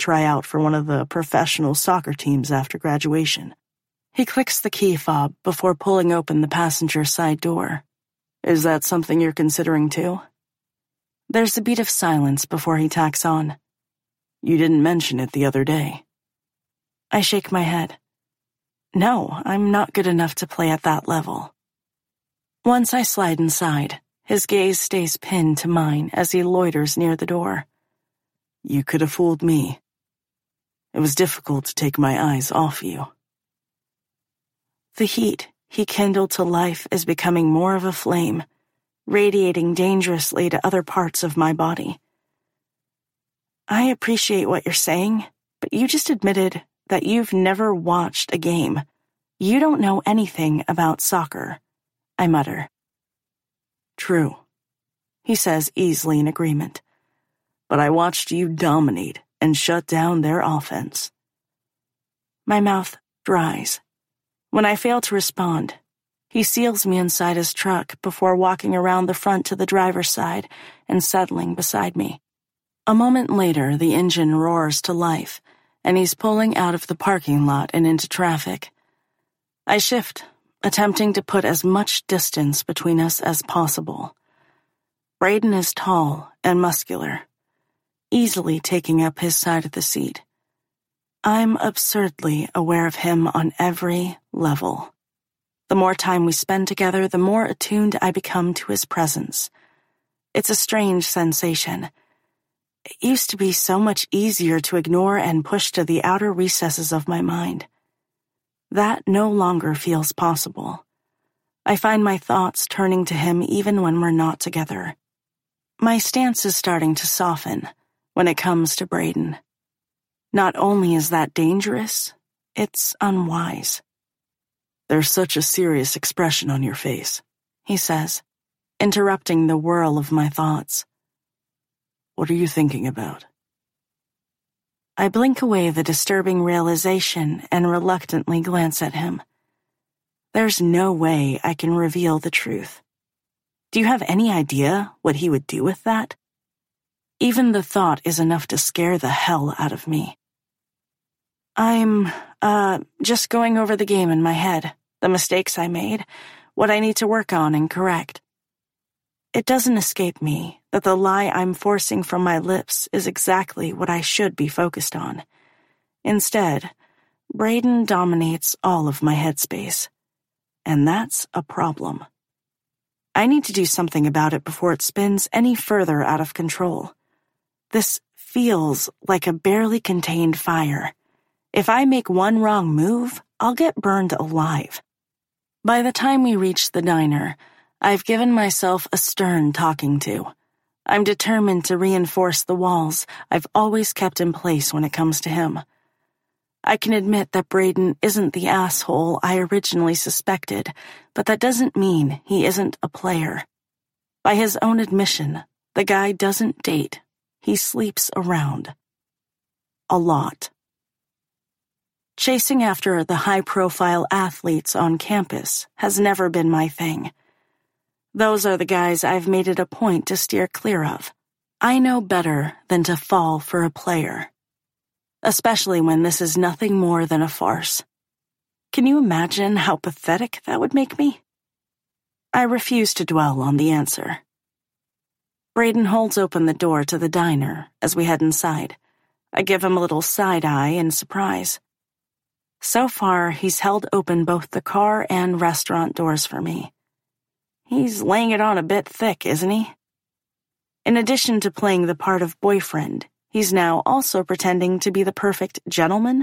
try out for one of the professional soccer teams after graduation. He clicks the key fob before pulling open the passenger side door. Is that something you're considering too? There's a beat of silence before he tacks on. You didn't mention it the other day. I shake my head. No, I'm not good enough to play at that level. Once I slide inside, his gaze stays pinned to mine as he loiters near the door. You could have fooled me. It was difficult to take my eyes off you. The heat he kindled to life is becoming more of a flame, radiating dangerously to other parts of my body. I appreciate what you're saying, but you just admitted that you've never watched a game. You don't know anything about soccer, I mutter. True, he says easily in agreement. But I watched you dominate and shut down their offense. My mouth dries. When I fail to respond, he seals me inside his truck before walking around the front to the driver's side and settling beside me. A moment later, the engine roars to life, and he's pulling out of the parking lot and into traffic. I shift, attempting to put as much distance between us as possible. Braden is tall and muscular, easily taking up his side of the seat. I'm absurdly aware of him on every level. The more time we spend together, the more attuned I become to his presence. It's a strange sensation. It used to be so much easier to ignore and push to the outer recesses of my mind. That no longer feels possible. I find my thoughts turning to him even when we're not together. My stance is starting to soften when it comes to Braden. Not only is that dangerous, it's unwise. There's such a serious expression on your face, he says, interrupting the whirl of my thoughts. What are you thinking about? I blink away the disturbing realization and reluctantly glance at him. There's no way I can reveal the truth. Do you have any idea what he would do with that? Even the thought is enough to scare the hell out of me. I'm, just going over the game in my head, the mistakes I made, what I need to work on and correct. It doesn't escape me that the lie I'm forcing from my lips is exactly what I should be focused on. Instead, Braden dominates all of my headspace. And that's a problem. I need to do something about it before it spins any further out of control. This feels like a barely contained fire. If I make one wrong move, I'll get burned alive. By the time we reach the diner, I've given myself a stern talking to. I'm determined to reinforce the walls I've always kept in place when it comes to him. I can admit that Braden isn't the asshole I originally suspected, but that doesn't mean he isn't a player. By his own admission, the guy doesn't date. He sleeps around. A lot. Chasing after the high-profile athletes on campus has never been my thing. Those are the guys I've made it a point to steer clear of. I know better than to fall for a player. Especially when this is nothing more than a farce. Can you imagine how pathetic that would make me? I refuse to dwell on the answer. Braden holds open the door to the diner as we head inside. I give him a little side-eye in surprise. So far, he's held open both the car and restaurant doors for me. He's laying it on a bit thick, isn't he? In addition to playing the part of boyfriend, he's now also pretending to be the perfect gentleman.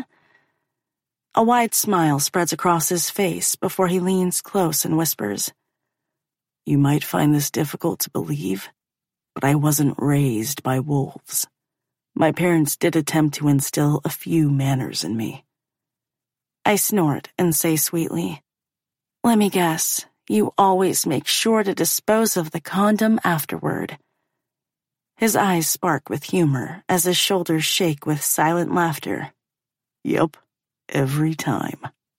A wide smile spreads across his face before he leans close and whispers, "You might find this difficult to believe, but I wasn't raised by wolves. My parents did attempt to instill a few manners in me." I snort and say sweetly, "Let me guess, you always make sure to dispose of the condom afterward." His eyes spark with humor as his shoulders shake with silent laughter. "Yup, every time."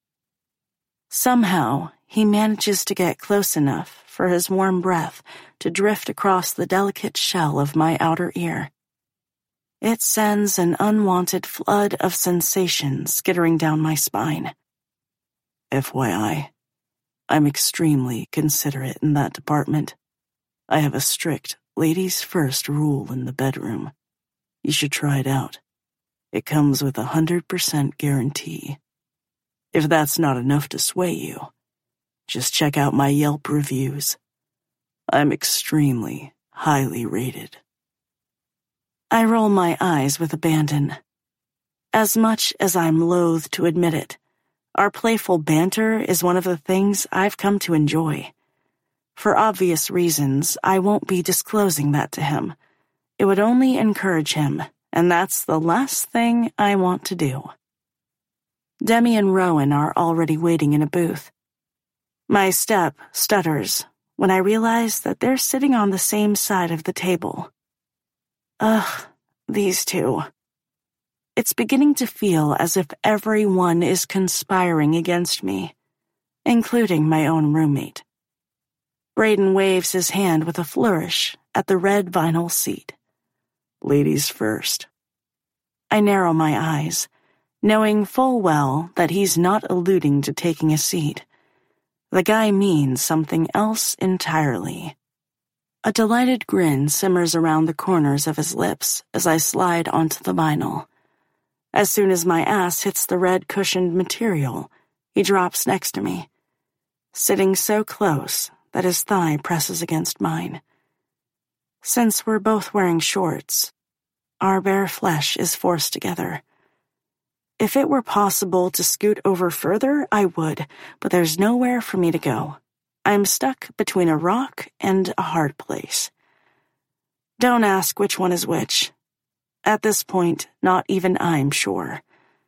Somehow, he manages to get close enough for his warm breath to drift across the delicate shell of my outer ear. It sends an unwanted flood of sensation skittering down my spine. FYI, I'm extremely considerate in that department. I have a strict ladies first rule in the bedroom. You should try it out. It comes with 100% guarantee. If that's not enough to sway you, just check out my Yelp reviews. I'm extremely highly rated. I roll my eyes with abandon. As much as I'm loath to admit it, our playful banter is one of the things I've come to enjoy. For obvious reasons, I won't be disclosing that to him. It would only encourage him, and that's the last thing I want to do. Demi and Rowan are already waiting in a booth. My step stutters when I realize that they're sitting on the same side of the table. Ugh, these two. It's beginning to feel as if everyone is conspiring against me, including my own roommate. Braden waves his hand with a flourish at the red vinyl seat. Ladies first. I narrow my eyes, knowing full well that he's not alluding to taking a seat. The guy means something else entirely. A delighted grin simmers around the corners of his lips as I slide onto the vinyl. As soon as my ass hits the red cushioned material, he drops next to me, sitting so close that his thigh presses against mine. Since we're both wearing shorts, our bare flesh is forced together. If it were possible to scoot over further, I would, but there's nowhere for me to go. I'm stuck between a rock and a hard place. Don't ask which one is which. At this point, not even I'm sure.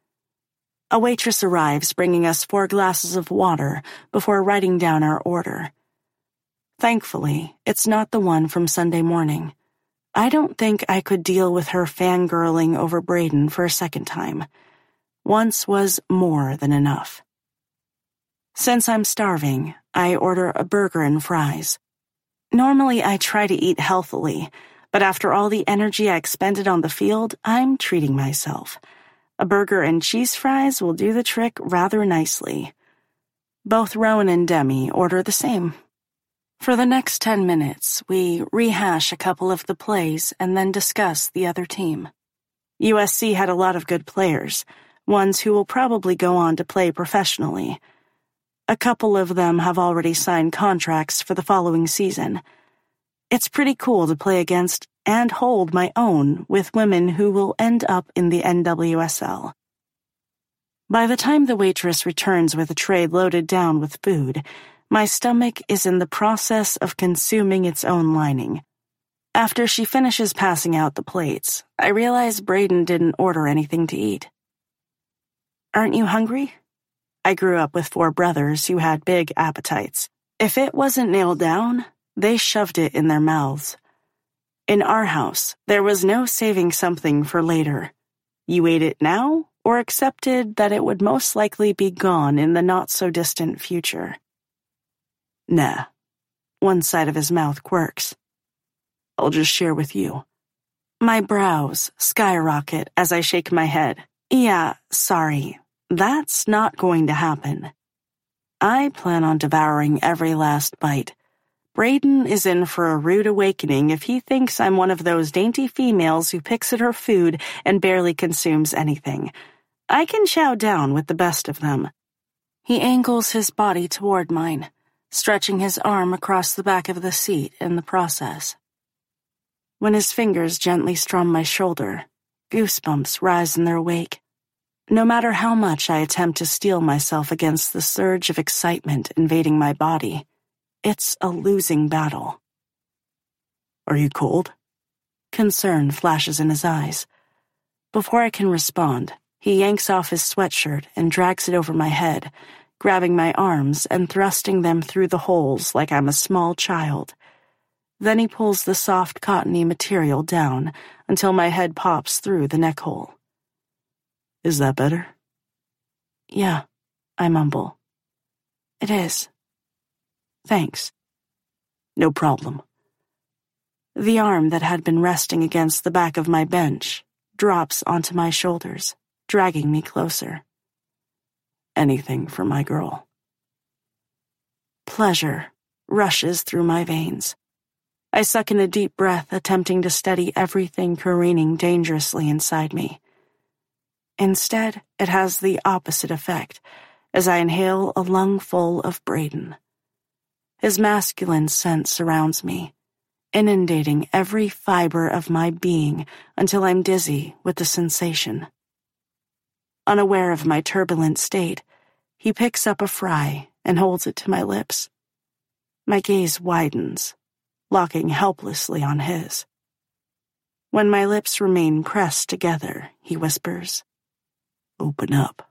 A waitress arrives bringing us 4 glasses of water before writing down our order. Thankfully, it's not the one from Sunday morning. I don't think I could deal with her fangirling over Braden for a second time. Once was more than enough. Since I'm starving, I order a burger and fries. Normally I try to eat healthily, but after all the energy I expended on the field, I'm treating myself. A burger and cheese fries will do the trick rather nicely. Both Rowan and Demi order the same. For the next 10 minutes, we rehash a couple of the plays and then discuss the other team. USC had a lot of good players, ones who will probably go on to play professionally. A couple of them have already signed contracts for the following season. It's pretty cool to play against and hold my own with women who will end up in the NWSL. By the time the waitress returns with a tray loaded down with food, my stomach is in the process of consuming its own lining. After she finishes passing out the plates, I realize Braden didn't order anything to eat. Aren't you hungry? I grew up with 4 brothers who had big appetites. If it wasn't nailed down, they shoved it in their mouths. In our house, there was no saving something for later. You ate it now or accepted that it would most likely be gone in the not-so-distant future. Nah. One side of his mouth quirks. I'll just share with you. My brows skyrocket as I shake my head. Yeah, sorry. That's not going to happen. I plan on devouring every last bite. Braden is in for a rude awakening if he thinks I'm one of those dainty females who picks at her food and barely consumes anything. I can chow down with the best of them. He angles his body toward mine, stretching his arm across the back of the seat in the process. When his fingers gently strum my shoulder, goosebumps rise in their wake. No matter how much I attempt to steel myself against the surge of excitement invading my body, it's a losing battle. Are you cold? Concern flashes in his eyes. Before I can respond, he yanks off his sweatshirt and drags it over my head, grabbing my arms and thrusting them through the holes like I'm a small child. Then he pulls the soft cottony material down until my head pops through the neck hole. Is that better? Yeah, I mumble. It is. Thanks. No problem. The arm that had been resting against the back of my bench drops onto my shoulders, dragging me closer. Anything for my girl. Pleasure rushes through my veins. I suck in a deep breath, attempting to steady everything careening dangerously inside me. Instead, it has the opposite effect as I inhale a lungful of Brayden. His masculine scent surrounds me, inundating every fiber of my being until I'm dizzy with the sensation. Unaware of my turbulent state, he picks up a fry and holds it to my lips. My gaze widens, locking helplessly on his. When my lips remain pressed together, he whispers, "Open up."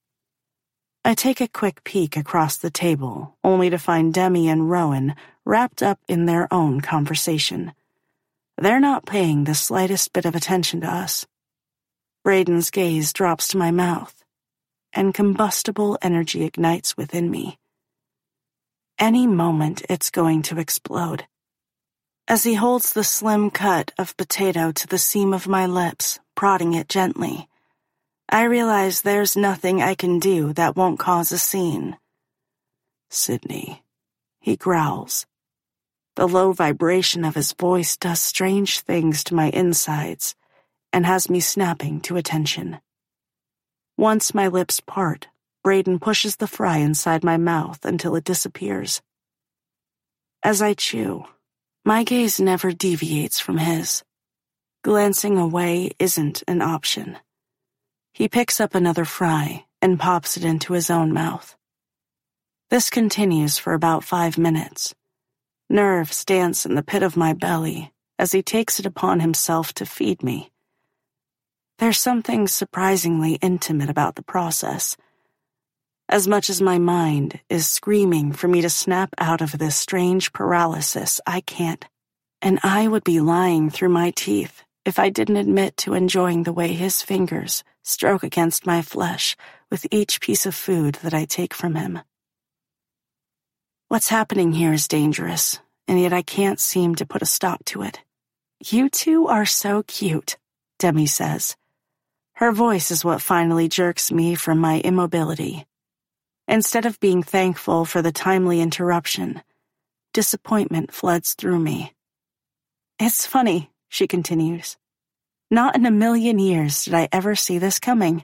I take a quick peek across the table, only to find Demi and Rowan wrapped up in their own conversation. They're not paying the slightest bit of attention to us. Brayden's gaze drops to my mouth, and combustible energy ignites within me. Any moment it's going to explode. As he holds the slim cut of potato to the seam of my lips, prodding it gently, I realize there's nothing I can do that won't cause a scene. "Sydney," he growls. The low vibration of his voice does strange things to my insides and has me snapping to attention. Once my lips part, Brayden pushes the fry inside my mouth until it disappears. As I chew, my gaze never deviates from his. Glancing away isn't an option. He picks up another fry and pops it into his own mouth. This continues for about 5 minutes. Nerves dance in the pit of my belly as he takes it upon himself to feed me. There's something surprisingly intimate about the process. As much as my mind is screaming for me to snap out of this strange paralysis, I can't. And I would be lying through my teeth if I didn't admit to enjoying the way his fingers stroke against my flesh with each piece of food that I take from him. What's happening here is dangerous, and yet I can't seem to put a stop to it. "You two are so cute," Demi says. Her voice is what finally jerks me from my immobility. Instead of being thankful for the timely interruption, disappointment floods through me. "It's funny," she continues. "Not in a million years did I ever see this coming."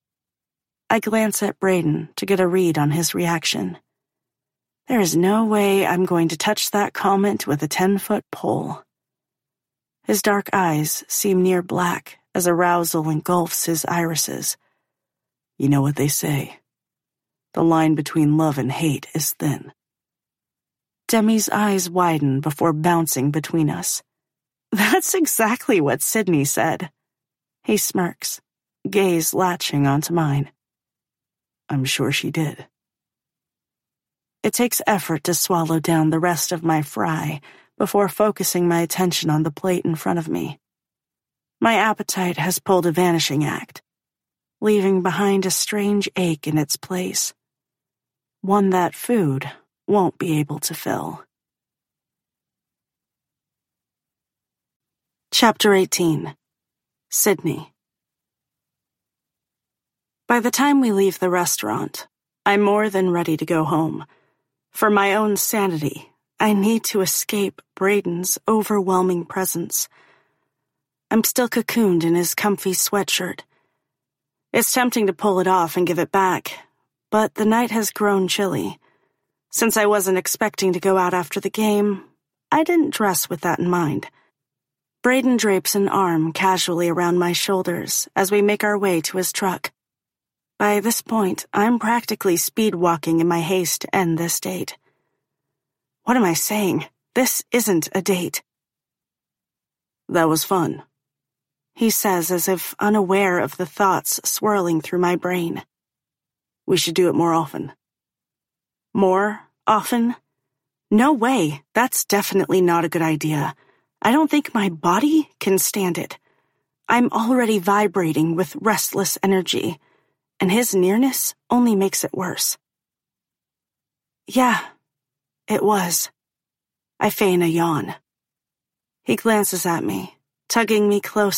I glance at Brayden to get a read on his reaction. There is no way I'm going to touch that comment with a 10-foot pole. His dark eyes seem near black as arousal engulfs his irises. You know what they say. The line between love and hate is thin. Demi's eyes widen before bouncing between us. "That's exactly what Sydney said." He smirks, gaze latching onto mine. "I'm sure she did." It takes effort to swallow down the rest of my fry before focusing my attention on the plate in front of me. My appetite has pulled a vanishing act, leaving behind a strange ache in its place, one that food won't be able to fill. Chapter 18. Sydney. By the time we leave the restaurant, I'm more than ready to go home. For my own sanity, I need to escape Brayden's overwhelming presence. I'm still cocooned in his comfy sweatshirt. It's tempting to pull it off and give it back, but the night has grown chilly. Since I wasn't expecting to go out after the game, I didn't dress with that in mind. Brayden drapes an arm casually around my shoulders as we make our way to his truck. By this point, I'm practically speed-walking in my haste to end this date. What am I saying? This isn't a date. "That was fun," he says as if unaware of the thoughts swirling through my brain. "We should do it more often." More often? No way, that's definitely not a good idea. I don't think my body can stand it. I'm already vibrating with restless energy, and his nearness only makes it worse. Yeah, it was. I feign a yawn. He glances at me, tugging me closer,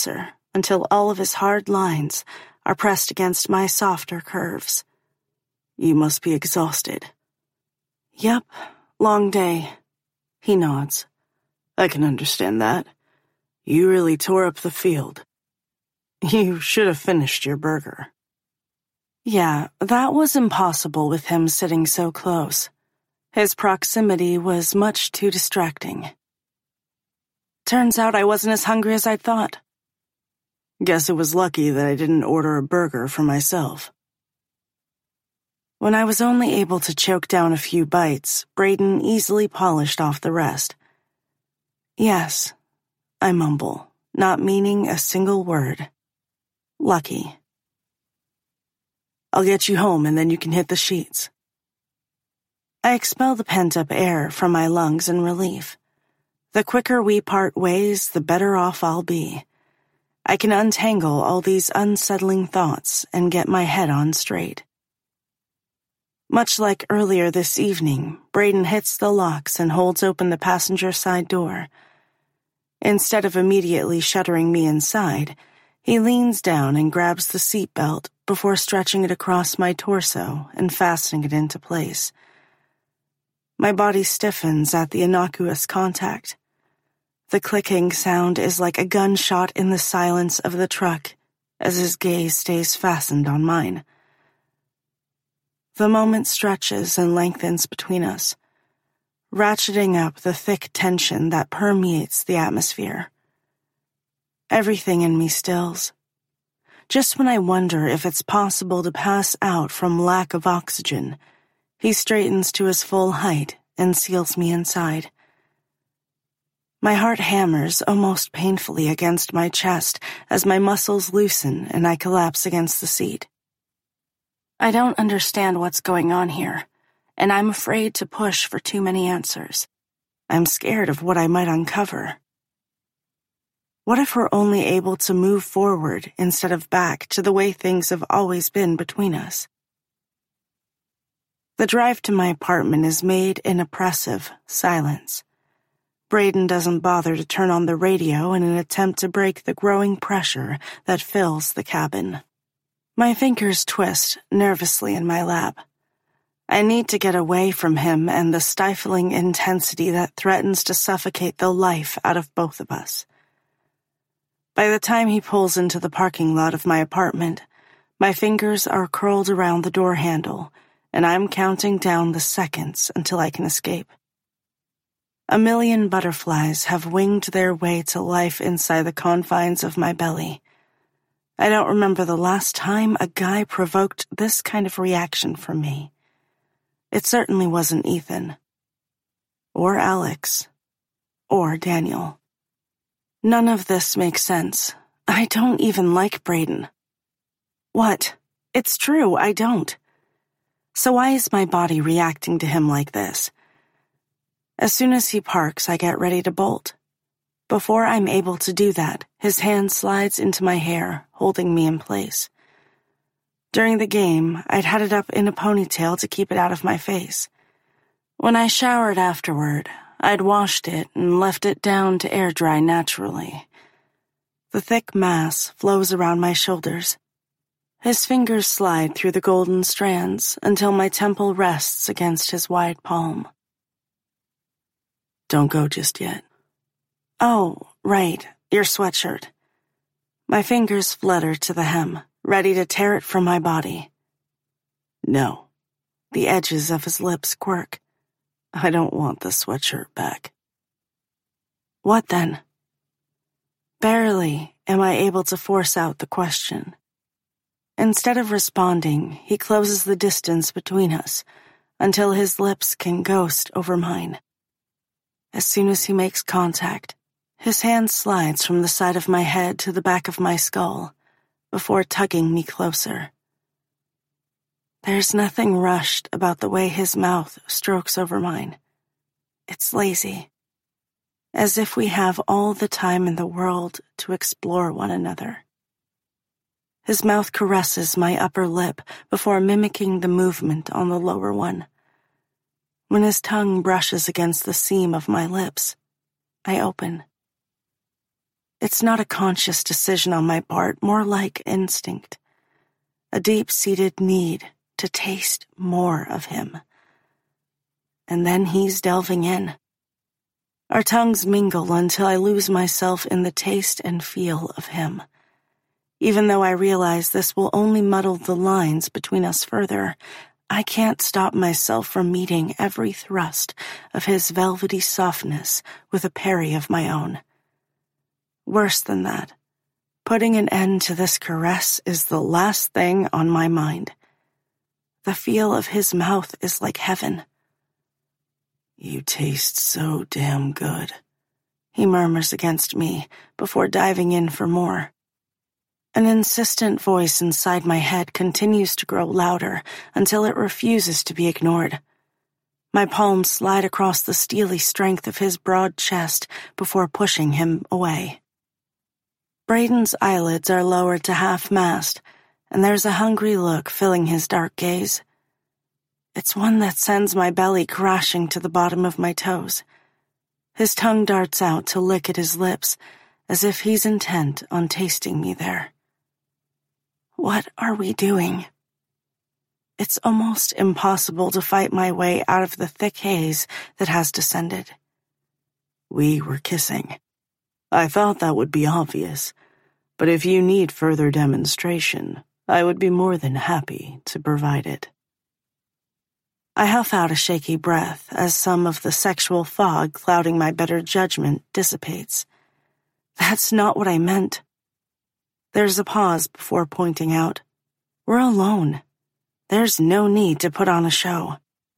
until all of his hard lines are pressed against my softer curves. You must be exhausted. Yep, long day. He nods. I can understand that. You really tore up the field. You should have finished your burger. Yeah, that was impossible with him sitting so close. His proximity was much too distracting. Turns out I wasn't as hungry as I'd thought. Guess it was lucky that I didn't order a burger for myself. When I was only able to choke down a few bites, Braden easily polished off the rest. Yes, I mumble, not meaning a single word. Lucky. I'll get you home and then you can hit the sheets. I expel the pent-up air from my lungs in relief. The quicker we part ways, the better off I'll be. I can untangle all these unsettling thoughts and get my head on straight. Much like earlier this evening, Braden hits the locks and holds open the passenger side door. Instead of immediately shuttering me inside, he leans down and grabs the seat belt before stretching it across my torso and fastening it into place. My body stiffens at the innocuous contact. The clicking sound is like a gunshot in the silence of the truck as his gaze stays fastened on mine. The moment stretches and lengthens between us, ratcheting up the thick tension that permeates the atmosphere. Everything in me stills. Just when I wonder if it's possible to pass out from lack of oxygen, he straightens to his full height and seals me inside. My heart hammers almost painfully against my chest as my muscles loosen and I collapse against the seat. I don't understand what's going on here, and I'm afraid to push for too many answers. I'm scared of what I might uncover. What if we're only able to move forward instead of back to the way things have always been between us? The drive to my apartment is made in oppressive silence. Braden doesn't bother to turn on the radio in an attempt to break the growing pressure that fills the cabin. My fingers twist nervously in my lap. I need to get away from him and the stifling intensity that threatens to suffocate the life out of both of us. By the time he pulls into the parking lot of my apartment, my fingers are curled around the door handle, and I'm counting down the seconds until I can escape. A million butterflies have winged their way to life inside the confines of my belly. I don't remember the last time a guy provoked this kind of reaction from me. It certainly wasn't Ethan. Or Alex. Or Daniel. None of this makes sense. I don't even like Braden. What? It's true, I don't. So why is my body reacting to him like this? As soon as he parks, I get ready to bolt. Before I'm able to do that, his hand slides into my hair, holding me in place. During the game, I'd had it up in a ponytail to keep it out of my face. When I showered afterward, I'd washed it and left it down to air dry naturally. The thick mass flows around my shoulders. His fingers slide through the golden strands until my temple rests against his wide palm. Don't go just yet. Oh, right, your sweatshirt. My fingers flutter to the hem, ready to tear it from my body. No. The edges of his lips quirk. I don't want the sweatshirt back. What then? Barely am I able to force out the question. Instead of responding, he closes the distance between us until his lips can ghost over mine. As soon as he makes contact, his hand slides from the side of my head to the back of my skull before tugging me closer. There's nothing rushed about the way his mouth strokes over mine. It's lazy, as if we have all the time in the world to explore one another. His mouth caresses my upper lip before mimicking the movement on the lower one. When his tongue brushes against the seam of my lips, I open. It's not a conscious decision on my part, more like instinct. A deep-seated need to taste more of him. And then he's delving in. Our tongues mingle until I lose myself in the taste and feel of him. Even though I realize this will only muddle the lines between us further, I can't stop myself from meeting every thrust of his velvety softness with a parry of my own. Worse than that, putting an end to this caress is the last thing on my mind. The feel of his mouth is like heaven. You taste so damn good, he murmurs against me before diving in for more. An insistent voice inside my head continues to grow louder until it refuses to be ignored. My palms slide across the steely strength of his broad chest before pushing him away. Braden's eyelids are lowered to half-mast, and there's a hungry look filling his dark gaze. It's one that sends my belly crashing to the bottom of my toes. His tongue darts out to lick at his lips, as if he's intent on tasting me there. What are we doing? It's almost impossible to fight my way out of the thick haze that has descended. We were kissing. I thought that would be obvious, but if you need further demonstration, I would be more than happy to provide it. I huff out a shaky breath as some of the sexual fog clouding my better judgment dissipates. That's not what I meant. There's a pause before pointing out, we're alone. There's no need to put on a show.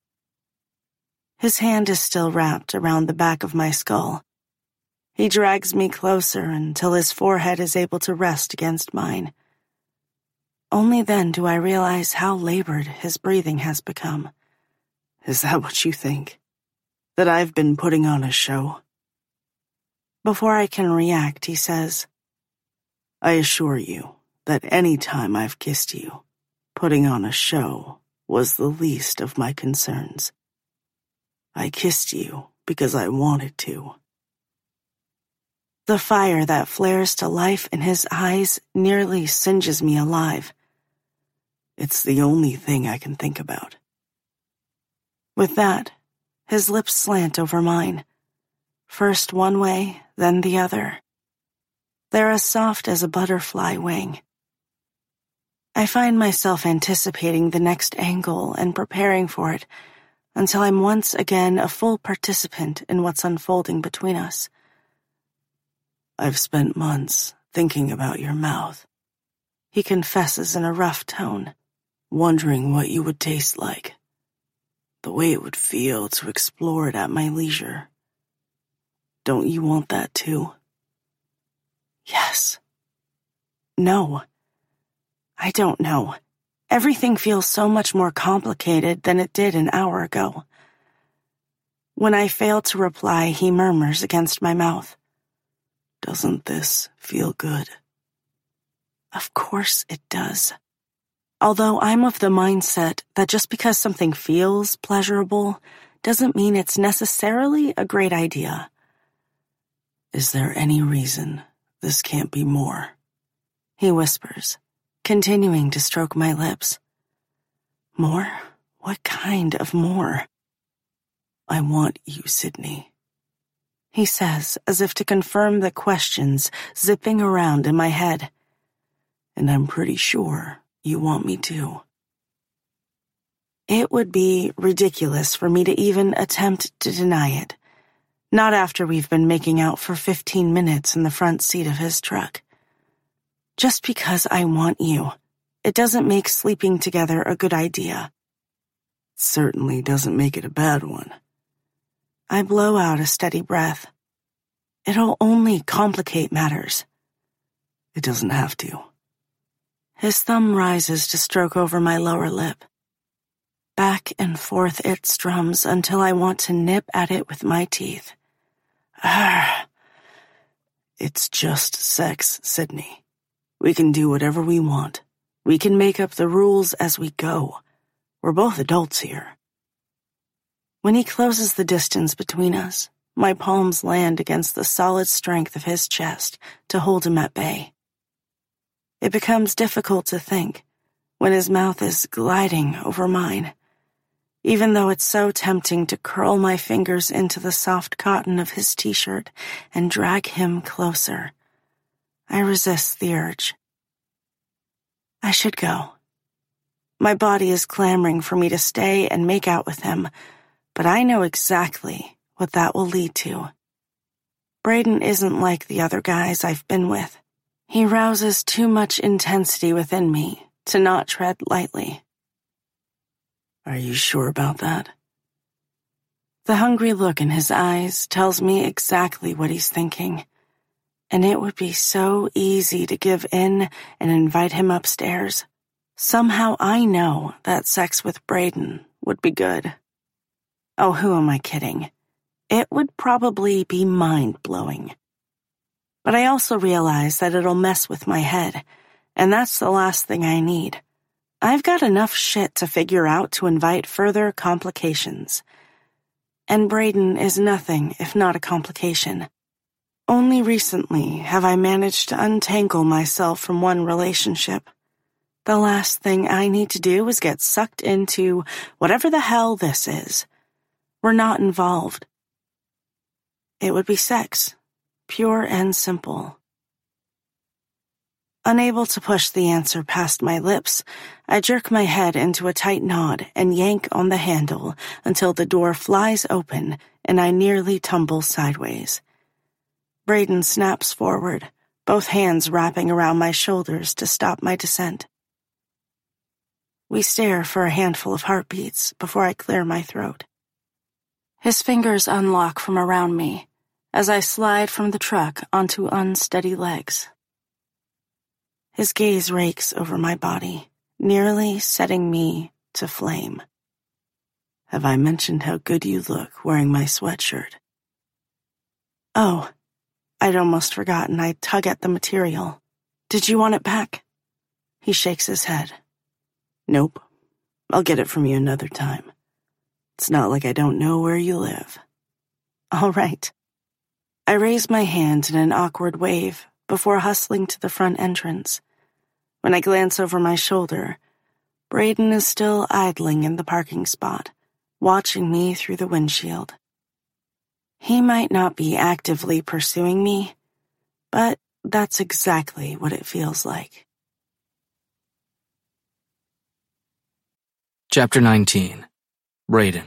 His hand is still wrapped around the back of my skull. He drags me closer until his forehead is able to rest against mine. Only then do I realize how labored his breathing has become. Is that what you think? That I've been putting on a show? Before I can react, he says, I assure you that any time I've kissed you, putting on a show was the least of my concerns. I kissed you because I wanted to. The fire that flares to life in his eyes nearly singes me alive. It's the only thing I can think about. With that, his lips slant over mine. First one way, then the other. They're as soft as a butterfly wing. I find myself anticipating the next angle and preparing for it until I'm once again a full participant in what's unfolding between us. I've spent months thinking about your mouth, he confesses in a rough tone, wondering what you would taste like, the way it would feel to explore it at my leisure. Don't you want that too? Yes. No. I don't know. Everything feels so much more complicated than it did an hour ago. When I fail to reply, he murmurs against my mouth. Doesn't this feel good? Of course it does. Although I'm of the mindset that just because something feels pleasurable doesn't mean it's necessarily a great idea. Is there any reason this can't be more? He whispers, continuing to stroke my lips. More? What kind of more? I want you, Sydney, he says, as if to confirm the questions zipping around in my head. And I'm pretty sure you want me to. It would be ridiculous for me to even attempt to deny it. Not after we've been making out for 15 minutes in the front seat of his truck. Just because I want you, it doesn't make sleeping together a good idea. It certainly doesn't make it a bad one. I blow out a steady breath. It'll only complicate matters. It doesn't have to. His thumb rises to stroke over my lower lip. Back and forth it strums until I want to nip at it with my teeth. Arrgh. It's just sex, Sydney. We can do whatever we want. We can make up the rules as we go. We're both adults here. When he closes the distance between us, my palms land against the solid strength of his chest to hold him at bay. It becomes difficult to think when his mouth is gliding over mine, even though it's so tempting to curl my fingers into the soft cotton of his t-shirt and drag him closer. I resist the urge. I should go. My body is clamoring for me to stay and make out with him, but I know exactly what that will lead to. Brayden isn't like the other guys I've been with. He rouses too much intensity within me to not tread lightly. Are you sure about that? The hungry look in his eyes tells me exactly what he's thinking, and it would be so easy to give in and invite him upstairs. Somehow I know that sex with Brayden would be good. Oh, who am I kidding? It would probably be mind-blowing. But I also realize that it'll mess with my head, and that's the last thing I need. I've got enough shit to figure out to invite further complications. And Brayden is nothing if not a complication. Only recently have I managed to untangle myself from one relationship. The last thing I need to do is get sucked into whatever the hell this is. We're not involved. It would be sex, pure and simple. Unable to push the answer past my lips, I jerk my head into a tight nod and yank on the handle until the door flies open and I nearly tumble sideways. Brayden snaps forward, both hands wrapping around my shoulders to stop my descent. We stare for a handful of heartbeats before I clear my throat. His fingers unlock from around me as I slide from the truck onto unsteady legs. His gaze rakes over my body, nearly setting me to flame. Have I mentioned how good you look wearing my sweatshirt? Oh, I'd almost forgotten. I tug at the material. Did you want it back? He shakes his head. Nope. I'll get it from you another time. It's not like I don't know where you live. All right. I raise my hand in an awkward wave before hustling to the front entrance. When I glance over my shoulder, Brayden is still idling in the parking spot, watching me through the windshield. He might not be actively pursuing me, but that's exactly what it feels like. Chapter 19. Brayden.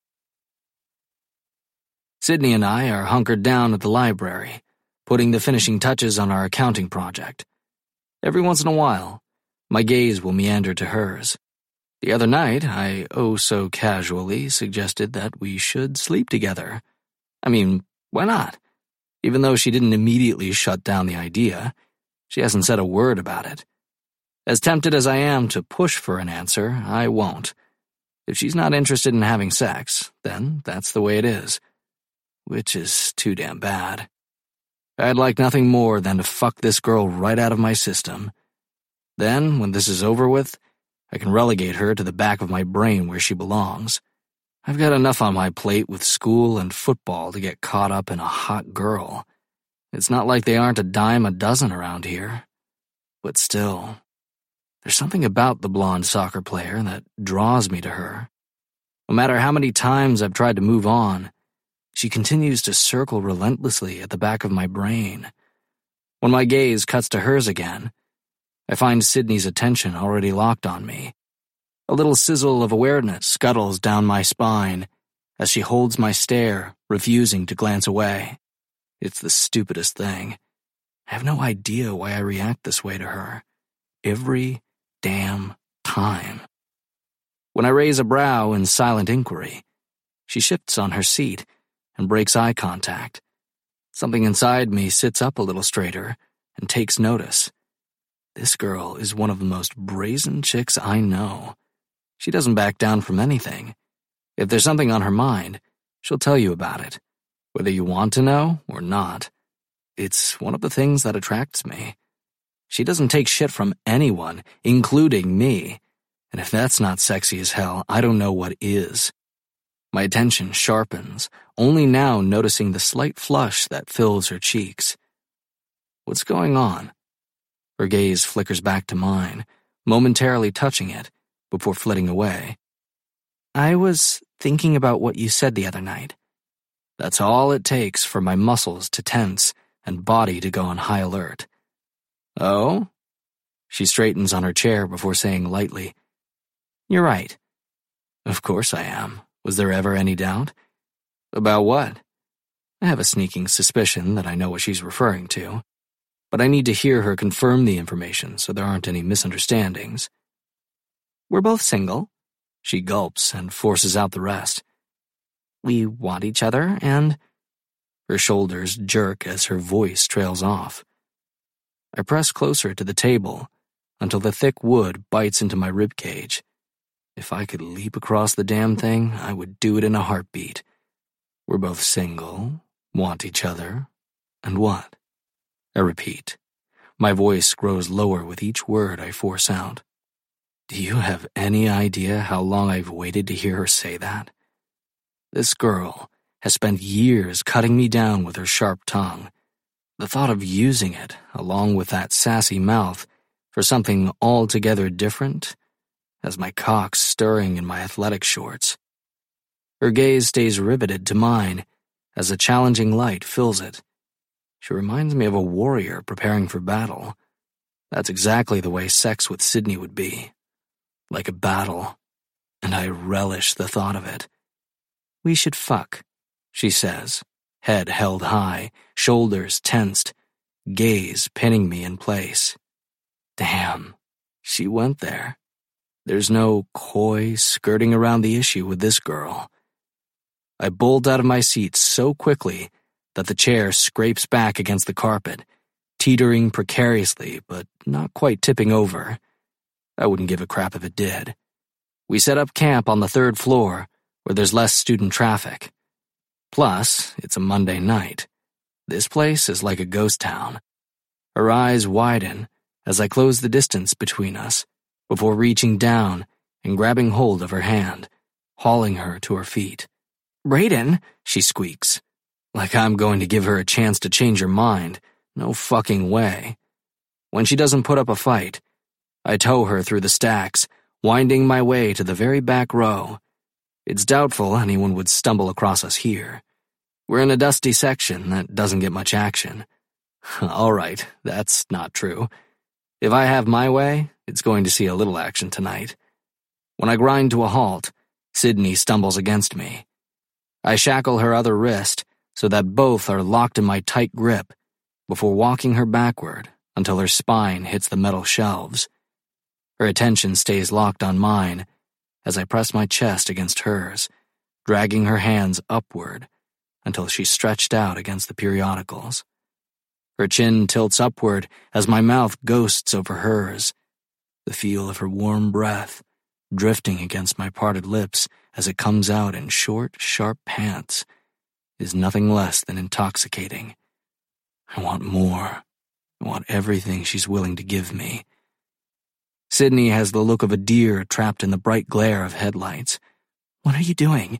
Sydney and I are hunkered down at the library, putting the finishing touches on our accounting project. Every once in a while, my gaze will meander to hers. The other night, I so casually suggested that we should sleep together. I mean, why not? Even though she didn't immediately shut down the idea, she hasn't said a word about it. As tempted as I am to push for an answer, I won't. If she's not interested in having sex, then that's the way it is. Which is too damn bad. I'd like nothing more than to fuck this girl right out of my system. Then, when this is over with, I can relegate her to the back of my brain where she belongs. I've got enough on my plate with school and football to get caught up in a hot girl. It's not like they aren't a dime a dozen around here. But still, there's something about the blonde soccer player that draws me to her. No matter how many times I've tried to move on, she continues to circle relentlessly at the back of my brain. When my gaze cuts to hers again, I find Sydney's attention already locked on me. A little sizzle of awareness scuttles down my spine as she holds my stare, refusing to glance away. It's the stupidest thing. I have no idea why I react this way to her. Every damn time. When I raise a brow in silent inquiry, she shifts on her seat and breaks eye contact. Something inside me sits up a little straighter and takes notice. This girl is one of the most brazen chicks I know. She doesn't back down from anything. If there's something on her mind, she'll tell you about it, whether you want to know or not. It's one of the things that attracts me. She doesn't take shit from anyone, including me. And if that's not sexy as hell, I don't know what is. My attention sharpens, only now noticing the slight flush that fills her cheeks. What's going on? Her gaze flickers back to mine, momentarily touching it, before flitting away. I was thinking about what you said the other night. That's all it takes for my muscles to tense and body to go on high alert. Oh? She straightens on her chair before saying lightly, You're right. Of course I am. Was there ever any doubt? About what? I have a sneaking suspicion that I know what she's referring to, but I need to hear her confirm the information so there aren't any misunderstandings. We're both single. She gulps and forces out the rest. We want each other, and... Her shoulders jerk as her voice trails off. I press closer to the table until the thick wood bites into my ribcage. If I could leap across the damn thing, I would do it in a heartbeat. We're both single, want each other, and what? I repeat. My voice grows lower with each word I force out. Do you have any idea how long I've waited to hear her say that? This girl has spent years cutting me down with her sharp tongue. The thought of using it, along with that sassy mouth, for something altogether different, has my cock stirring in my athletic shorts. Her gaze stays riveted to mine as a challenging light fills it. She reminds me of a warrior preparing for battle. That's exactly the way sex with Sydney would be. Like a battle. And I relish the thought of it. We should fuck, she says, head held high, shoulders tensed, gaze pinning me in place. Damn, she went there. There's no coy skirting around the issue with this girl. I bolt out of my seat so quickly that the chair scrapes back against the carpet, teetering precariously but not quite tipping over. I wouldn't give a crap if it did. We set up camp on the 3rd floor, where there's less student traffic. Plus, it's a Monday night. This place is like a ghost town. Her eyes widen as I close the distance between us, before reaching down and grabbing hold of her hand, hauling her to her feet. Brayden, she squeaks. Like I'm going to give her a chance to change her mind. No fucking way. When she doesn't put up a fight, I tow her through the stacks, winding my way to the very back row. It's doubtful anyone would stumble across us here. We're in a dusty section that doesn't get much action. All right, that's not true. If I have my way, it's going to see a little action tonight. When I grind to a halt, Sydney stumbles against me. I shackle her other wrist so that both are locked in my tight grip before walking her backward until her spine hits the metal shelves. Her attention stays locked on mine as I press my chest against hers, dragging her hands upward until she's stretched out against the periodicals. Her chin tilts upward as my mouth ghosts over hers, the feel of her warm breath drifting against my parted lips as it comes out in short, sharp pants is nothing less than intoxicating. I want more. I want everything she's willing to give me. Sydney has the look of a deer trapped in the bright glare of headlights. What are you doing?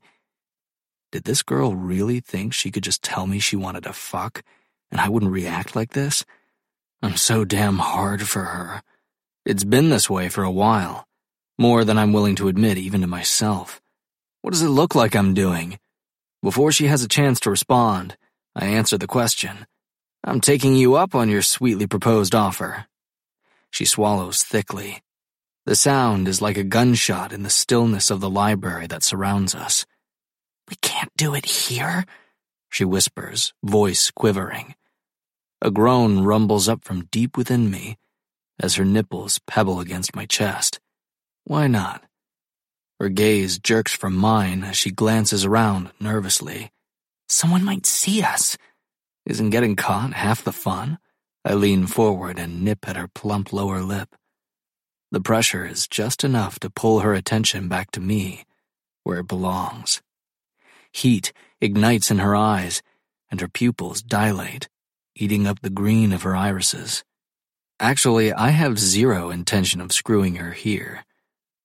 Did this girl really think she could just tell me she wanted to fuck, and I wouldn't react like this? I'm so damn hard for her. It's been this way for a while. More than I'm willing to admit even to myself. What does it look like I'm doing? Before she has a chance to respond, I answer the question. I'm taking you up on your sweetly proposed offer. She swallows thickly. The sound is like a gunshot in the stillness of the library that surrounds us. We can't do it here, she whispers, voice quivering. A groan rumbles up from deep within me as her nipples pebble against my chest. Why not? Her gaze jerks from mine as she glances around nervously. Someone might see us. Isn't getting caught half the fun? I lean forward and nip at her plump lower lip. The pressure is just enough to pull her attention back to me, where it belongs. Heat ignites in her eyes, and her pupils dilate, eating up the green of her irises. Actually, I have zero intention of screwing her here.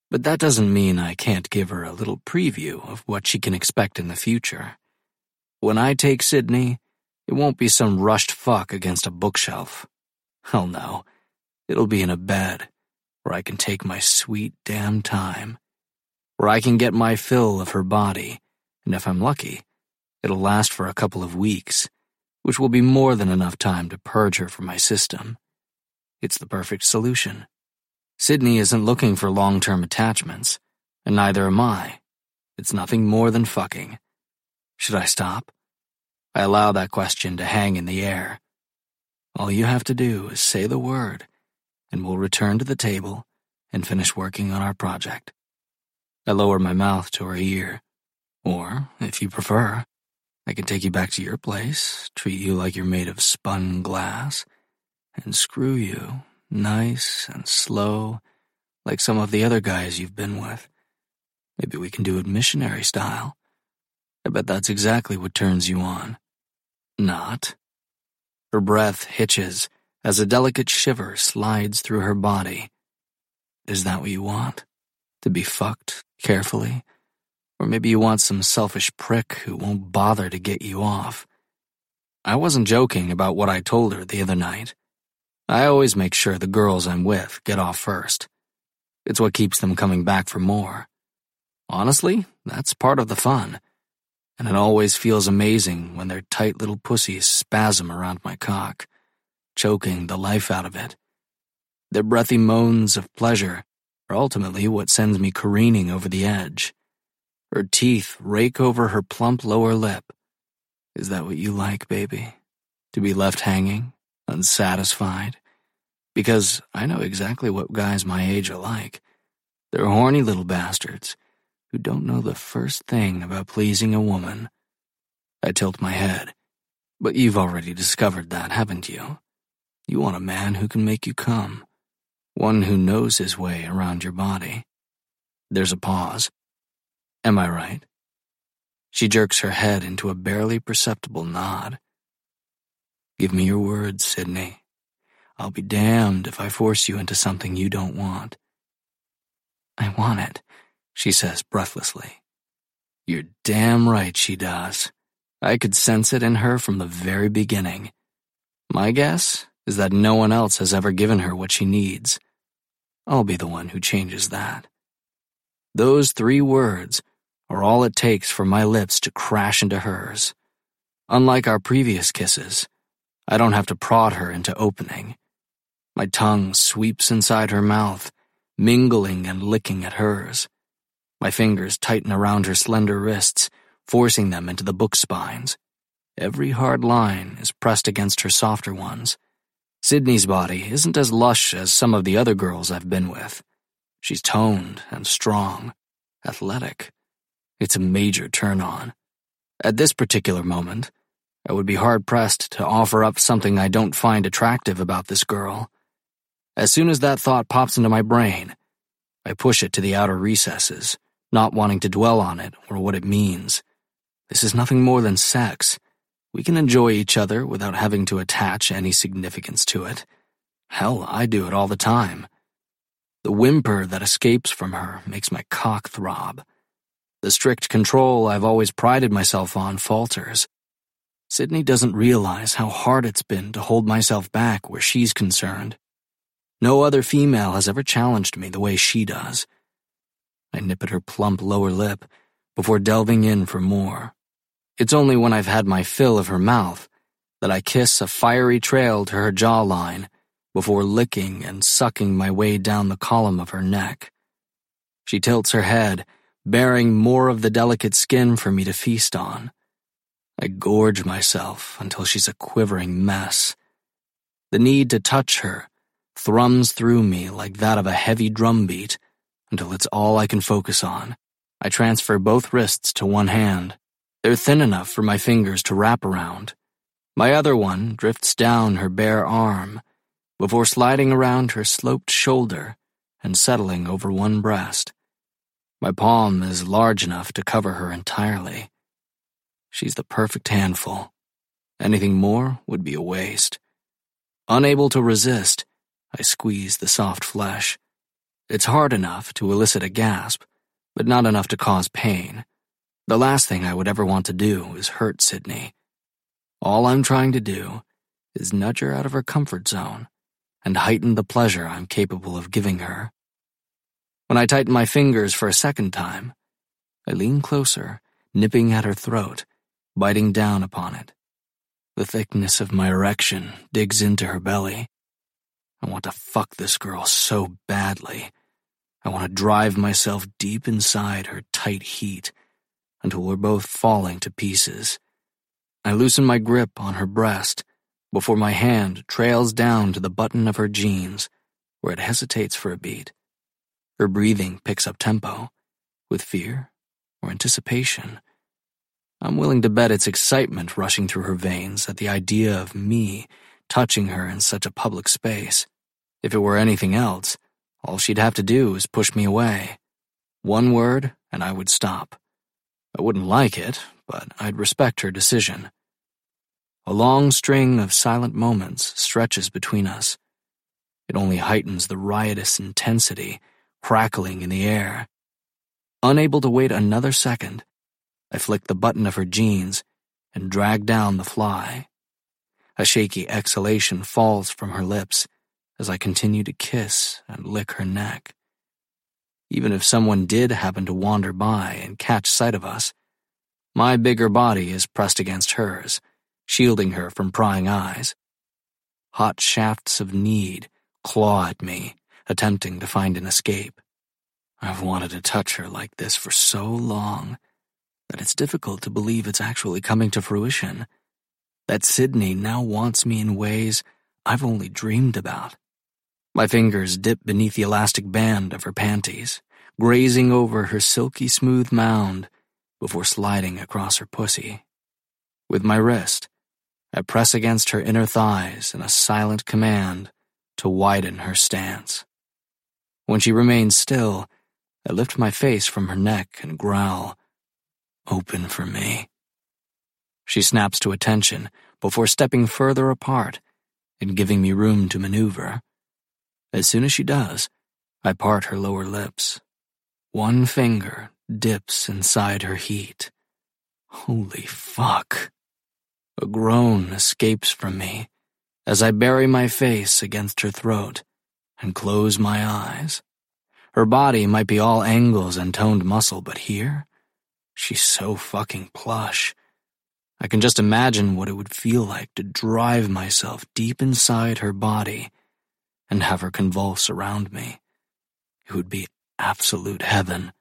But that doesn't mean I can't give her a little preview of what she can expect in the future. When I take Sydney, it won't be some rushed fuck against a bookshelf. Hell no. It'll be in a bed, where I can take my sweet damn time, where I can get my fill of her body, and if I'm lucky, it'll last for a couple of weeks, which will be more than enough time to purge her from my system. It's the perfect solution. Sydney isn't looking for long-term attachments, and neither am I. It's nothing more than fucking. Should I stop? I allow that question to hang in the air. All you have to do is say the word, and we'll return to the table and finish working on our project. I lower my mouth to her ear. Or, if you prefer, I can take you back to your place, treat you like you're made of spun glass, and screw you nice and slow like some of the other guys you've been with. Maybe we can do it missionary style. I bet that's exactly what turns you on. Not. Her breath hitches as a delicate shiver slides through her body. Is that what you want? To be fucked carefully? Or maybe you want some selfish prick who won't bother to get you off. I wasn't joking about what I told her the other night. I always make sure the girls I'm with get off first. It's what keeps them coming back for more. Honestly, that's part of the fun. And it always feels amazing when their tight little pussies spasm around my cock, choking the life out of it. Their breathy moans of pleasure are ultimately what sends me careening over the edge. Her teeth rake over her plump lower lip. Is that what you like, baby? To be left hanging, unsatisfied? Because I know exactly what guys my age are like. They're horny little bastards who don't know the first thing about pleasing a woman. I tilt my head. But you've already discovered that, haven't you? You want a man who can make you come. One who knows his way around your body. There's a pause. Am I right? She jerks her head into a barely perceptible nod. Give me your word, Sydney. I'll be damned if I force you into something you don't want. I want it, she says breathlessly. You're damn right she does. I could sense it in her from the very beginning. My guess is that no one else has ever given her what she needs. I'll be the one who changes that. Those 3 words are all it takes for my lips to crash into hers. Unlike our previous kisses, I don't have to prod her into opening. My tongue sweeps inside her mouth, mingling and licking at hers. My fingers tighten around her slender wrists, forcing them into the book spines. Every hard line is pressed against her softer ones. Sydney's body isn't as lush as some of the other girls I've been with. She's toned and strong, athletic. It's a major turn-on. At this particular moment, I would be hard-pressed to offer up something I don't find attractive about this girl. As soon as that thought pops into my brain, I push it to the outer recesses, not wanting to dwell on it or what it means. This is nothing more than sex. We can enjoy each other without having to attach any significance to it. Hell, I do it all the time. The whimper that escapes from her makes my cock throb. The strict control I've always prided myself on falters. Sydney doesn't realize how hard it's been to hold myself back where she's concerned. No other female has ever challenged me the way she does. I nip at her plump lower lip before delving in for more. It's only when I've had my fill of her mouth that I kiss a fiery trail to her jawline before licking and sucking my way down the column of her neck. She tilts her head, bearing more of the delicate skin for me to feast on. I gorge myself until she's a quivering mess. The need to touch her thrums through me like that of a heavy drumbeat until it's all I can focus on. I transfer both wrists to one hand. They're thin enough for my fingers to wrap around. My other one drifts down her bare arm before sliding around her sloped shoulder and settling over one breast. My palm is large enough to cover her entirely. She's the perfect handful. Anything more would be a waste. Unable to resist, I squeeze the soft flesh. It's hard enough to elicit a gasp, but not enough to cause pain. The last thing I would ever want to do is hurt Sydney. All I'm trying to do is nudge her out of her comfort zone and heighten the pleasure I'm capable of giving her. When I tighten my fingers for a second time, I lean closer, nipping at her throat, biting down upon it. The thickness of my erection digs into her belly. I want to fuck this girl so badly. I want to drive myself deep inside her tight heat until we're both falling to pieces. I loosen my grip on her breast before my hand trails down to the button of her jeans, where it hesitates for a beat. Her breathing picks up tempo, with fear or anticipation. I'm willing to bet it's excitement rushing through her veins at the idea of me touching her in such a public space. If it were anything else, all she'd have to do is push me away. One word, and I would stop. I wouldn't like it, but I'd respect her decision. A long string of silent moments stretches between us. It only heightens the riotous intensity crackling in the air. Unable to wait another second, I flick the button of her jeans and drag down the fly. A shaky exhalation falls from her lips as I continue to kiss and lick her neck. Even if someone did happen to wander by and catch sight of us, my bigger body is pressed against hers, shielding her from prying eyes. Hot shafts of need claw at me, attempting to find an escape. I've wanted to touch her like this for so long that it's difficult to believe it's actually coming to fruition. That Sydney now wants me in ways I've only dreamed about. My fingers dip beneath the elastic band of her panties, grazing over her silky smooth mound before sliding across her pussy. With my wrist, I press against her inner thighs in a silent command to widen her stance. When she remains still, I lift my face from her neck and growl, "Open for me." She snaps to attention before stepping further apart and giving me room to maneuver. As soon as she does, I part her lower lips. One finger dips inside her heat. Holy fuck. A groan escapes from me as I bury my face against her throat and close my eyes. Her body might be all angles and toned muscle, but here, she's so fucking plush. I can just imagine what it would feel like to drive myself deep inside her body and have her convulse around me. It would be absolute heaven.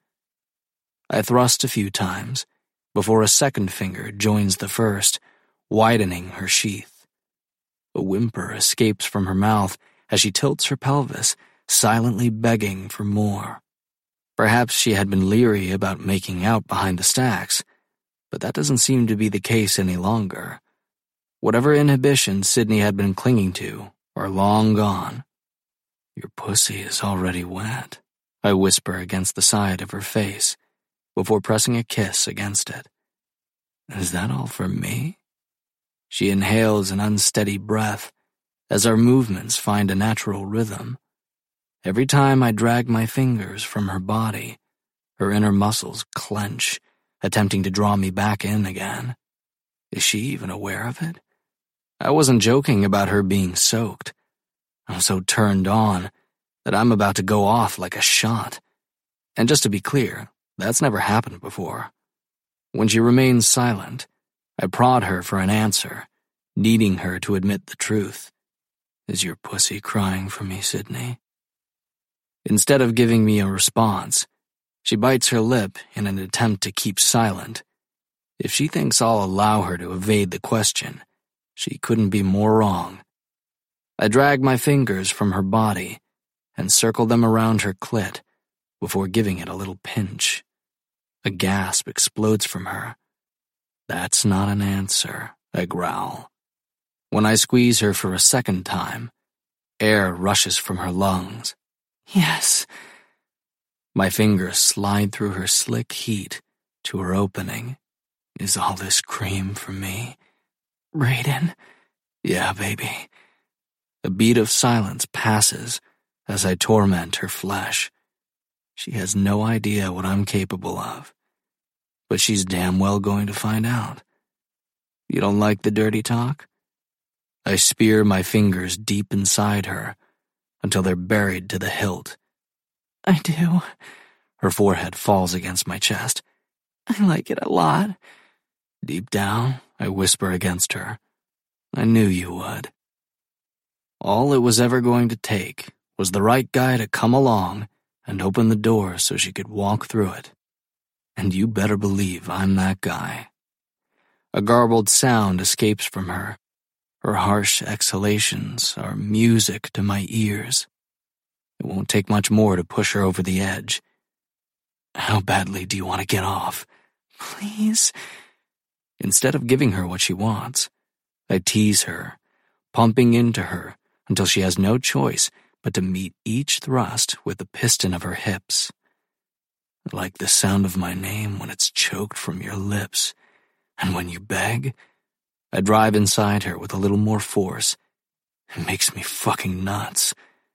I thrust a few times before a second finger joins the first, widening her sheath. A whimper escapes from her mouth as she tilts her pelvis, silently begging for more. Perhaps she had been leery about making out behind the stacks, but that doesn't seem to be the case any longer. Whatever inhibitions Sydney had been clinging to are long gone. "Your pussy is already wet," I whisper against the side of her face, before pressing a kiss against it. "Is that all for me?" She inhales an unsteady breath as our movements find a natural rhythm. Every time I drag my fingers from her body, her inner muscles clench, attempting to draw me back in again. Is she even aware of it? I wasn't joking about her being soaked. I'm so turned on that I'm about to go off like a shot. And just to be clear, that's never happened before. When she remains silent, I prod her for an answer, needing her to admit the truth. "Is your pussy crying for me, Sydney?" Instead of giving me a response, she bites her lip in an attempt to keep silent. If she thinks I'll allow her to evade the question, she couldn't be more wrong. I drag my fingers from her body and circle them around her clit before giving it a little pinch. A gasp explodes from her. "That's not an answer," I growl. When I squeeze her for a second time, air rushes from her lungs. "Yes." My fingers slide through her slick heat to her opening. "Is all this cream for me?" "Brayden?" "Yeah, baby." A beat of silence passes as I torment her flesh, She has no idea what I'm capable of. But she's damn well going to find out. You don't like the dirty talk? I spear my fingers deep inside her until they're buried to the hilt. I do. Her forehead falls against my chest. I like it a lot. Deep down, I whisper against her. I knew you would. All it was ever going to take was the right guy to come along and open the door so she could walk through it. And you better believe I'm that guy. A garbled sound escapes from her. Her harsh exhalations are music to my ears. It won't take much more to push her over the edge. How badly do you want to get off? Please. Instead of giving her what she wants, I tease her, pumping into her until she has no choice but to meet each thrust with the piston of her hips. I like the sound of my name when it's choked from your lips, and when you beg, I drive inside her with a little more force. It makes me fucking nuts.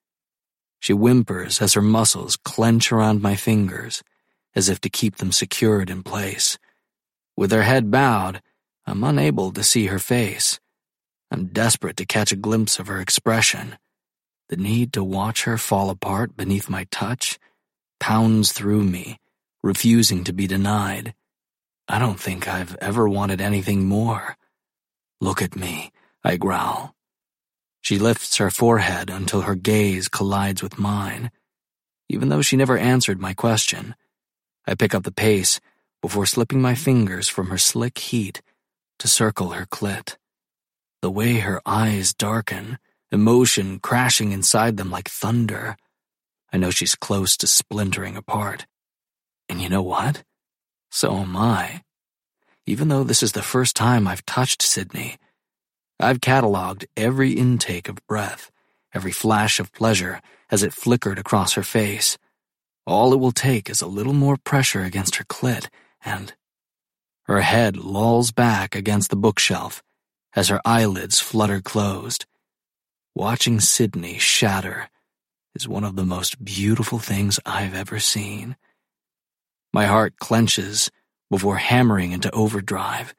She whimpers as her muscles clench around my fingers, as if to keep them secured in place. With her head bowed, I'm unable to see her face. I'm desperate to catch a glimpse of her expression. The need to watch her fall apart beneath my touch pounds through me, refusing to be denied. I don't think I've ever wanted anything more. Look at me, I growl. She lifts her forehead until her gaze collides with mine. Even though she never answered my question, I pick up the pace before slipping my fingers from her slick heat to circle her clit. The way her eyes darken, emotion crashing inside them like thunder. I know she's close to splintering apart. And you know what? So am I. Even though this is the first time I've touched Sydney, I've cataloged every intake of breath, every flash of pleasure as it flickered across her face. All it will take is a little more pressure against her clit, and her head lolls back against the bookshelf as her eyelids flutter closed. Watching Sydney shatter is one of the most beautiful things I've ever seen. My heart clenches before hammering into overdrive.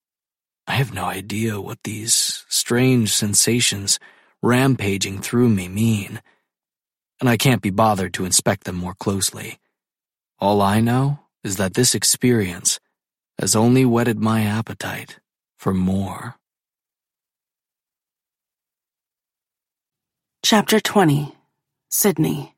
I have no idea what these strange sensations rampaging through me mean, and I can't be bothered to inspect them more closely. All I know is that this experience has only whetted my appetite for more. Chapter 20. Sydney.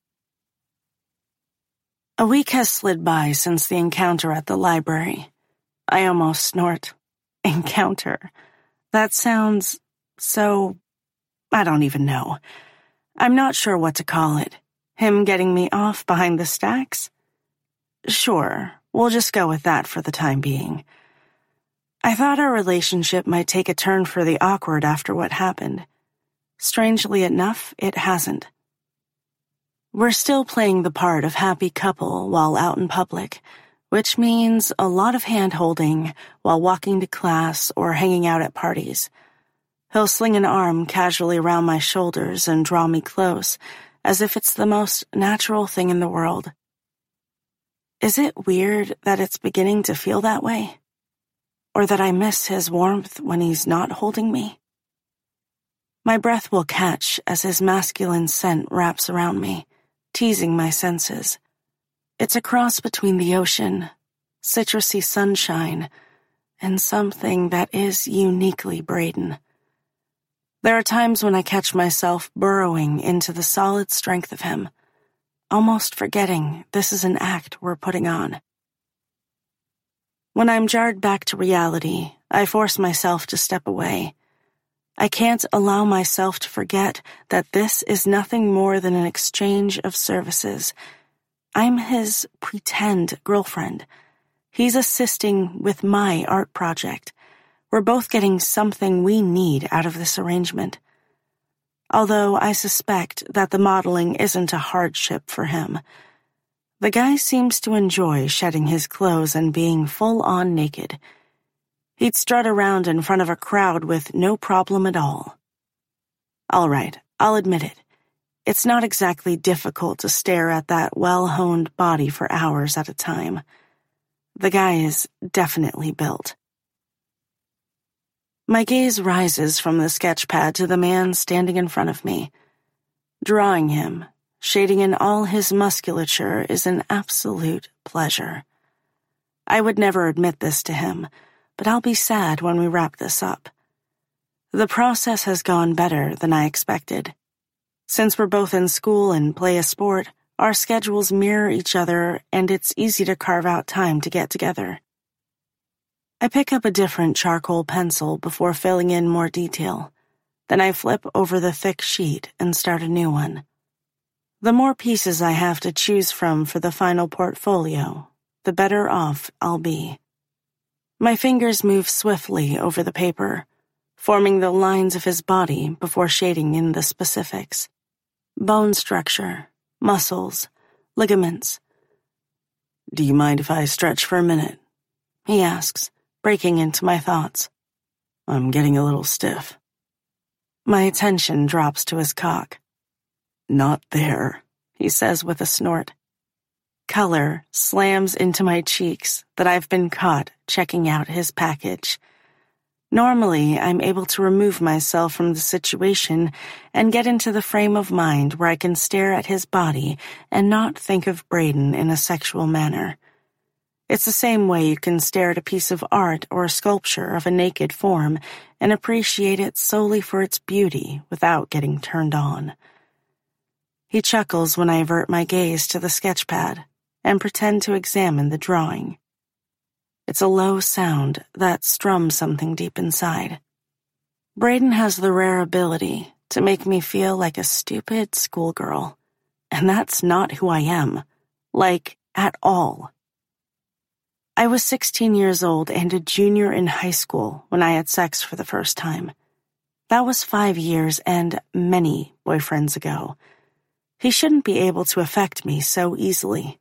A week has slid by since the encounter at the library. I almost snort. Encounter. That sounds so... I don't even know. I'm not sure what to call it. Him getting me off behind the stacks? Sure, we'll just go with that for the time being. I thought our relationship might take a turn for the awkward after what happened. Strangely enough, it hasn't. We're still playing the part of happy couple while out in public, which means a lot of hand-holding while walking to class or hanging out at parties. He'll sling an arm casually around my shoulders and draw me close, as if it's the most natural thing in the world. Is it weird that it's beginning to feel that way? Or that I miss his warmth when he's not holding me? My breath will catch as his masculine scent wraps around me, teasing my senses. It's a cross between the ocean, citrusy sunshine, and something that is uniquely Braden. There are times when I catch myself burrowing into the solid strength of him, almost forgetting this is an act we're putting on. When I'm jarred back to reality, I force myself to step away. I can't allow myself to forget that this is nothing more than an exchange of services. I'm his pretend girlfriend. He's assisting with my art project. We're both getting something we need out of this arrangement. Although I suspect that the modeling isn't a hardship for him. The guy seems to enjoy shedding his clothes and being full-on naked. He'd strut around in front of a crowd with no problem at all. All right, I'll admit it. it's not exactly difficult to stare at that well-honed body for hours at a time. The guy is definitely built. My gaze rises from the sketch pad to the man standing in front of me. Drawing him, shading in all his musculature, is an absolute pleasure. I would never admit this to him, but I'll be sad when we wrap this up. The process has gone better than I expected. Since we're both in school and play a sport, our schedules mirror each other and it's easy to carve out time to get together. I pick up a different charcoal pencil before filling in more detail. Then I flip over the thick sheet and start a new one. The more pieces I have to choose from for the final portfolio, the better off I'll be. My fingers move swiftly over the paper, forming the lines of his body before shading in the specifics. Bone structure, muscles, ligaments. "Do you mind if I stretch for a minute?" he asks, breaking into my thoughts. "I'm getting a little stiff." My attention drops to his cock. "Not there," he says with a snort. Color slams into my cheeks that I've been caught checking out his package. Normally, I'm able to remove myself from the situation and get into the frame of mind where I can stare at his body and not think of Braden in a sexual manner. It's the same way you can stare at a piece of art or a sculpture of a naked form and appreciate it solely for its beauty without getting turned on. He chuckles when I avert my gaze to the sketch pad and pretend to examine the drawing. It's a low sound that strums something deep inside. Braden has the rare ability to make me feel like a stupid schoolgirl, and that's not who I am, like, at all. I was 16 years old and a junior in high school when I had sex for the first time. That was 5 years and many boyfriends ago. He shouldn't be able to affect me so easily.